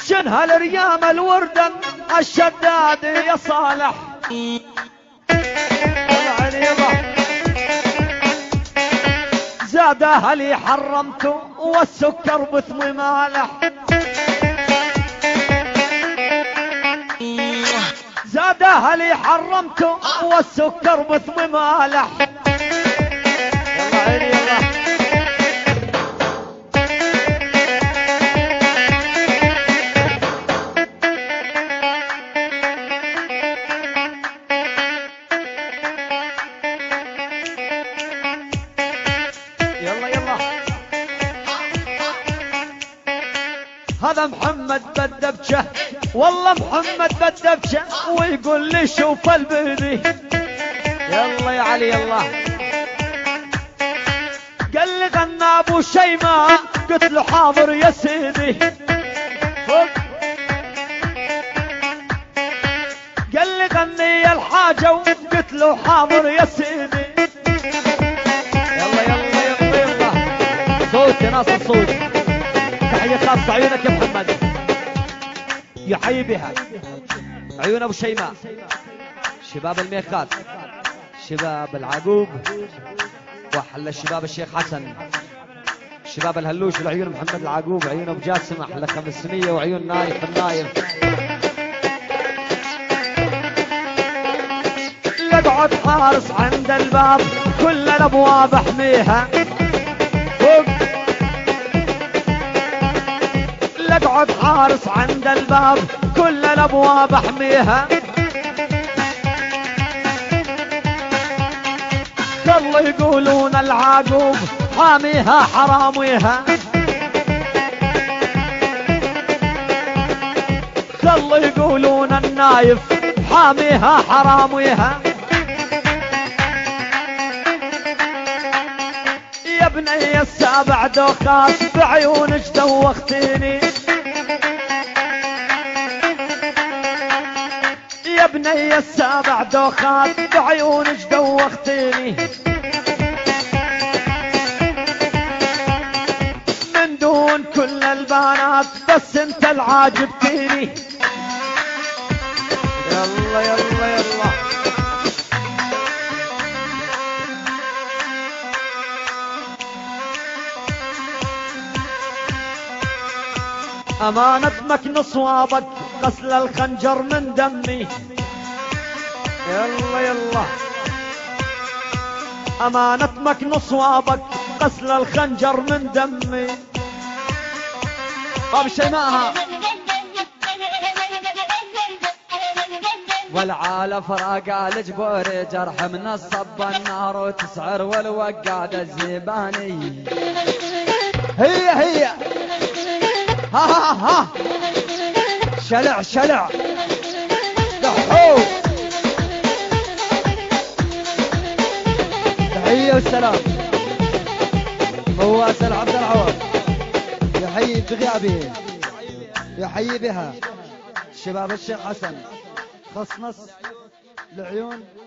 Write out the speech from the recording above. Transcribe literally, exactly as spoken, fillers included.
شنها الريام الوردن الشداد يا صالح. زاد اهلي حرمته والسكر بثم مالح. زاد اهلي حرمته والسكر بثم مالح. يلا عيني يلا. يلا يلا. هذا محمد بدبشه والله محمد بدبشه ويقول لي شوف البذي. يلا يا علي يلا. قال لي غنى ابو شيماء قلت له حاضر يا سيدي. قال لي غني الحاجه وقلت له حاضر يا سيدي. يلا يلا يلا يلا. صوت يا ناصر صوت. تحيه خاصه عيونك يا محمد. يحيي بها عيون ابو شيماء، شباب الميخات، شباب العقوب، واحلى الشباب الشيخ حسن، شباب الهلوش والعيون محمد العقوب، عيون ابو جاسم احلى خمسمية، وعيون نايف النايف. يقعد حارس عند الباب كل الابواب احميها. اقعد حارس عند الباب كل الابواب احميها. خلوا يقولون العاقوب حاميها حراميها. خلوا يقولون النايف حاميها حراميها. يا بني السابع دوخات بعيونك دوختيني. يا بني السابع دوخات بعيونك دوختيني. من دون كل البنات بس انت العاجبتيني. يلا يلا يلا. أمانة مكن صوابك غسل الخنجر من دمي. يلا يلا. أمانة مكن صوابك غسل الخنجر من دمي. طب شيماءها والعالة فراقة الجبوري جرح من الصب النار وتسعر والوقاد الزباني. هي هي ها ها ها. شلع شلع دحو. تحية والسلام. مواسل عبد العوض يحيي بغيابه، يحيي بها شباب الشيخ حسن خصنص العيون.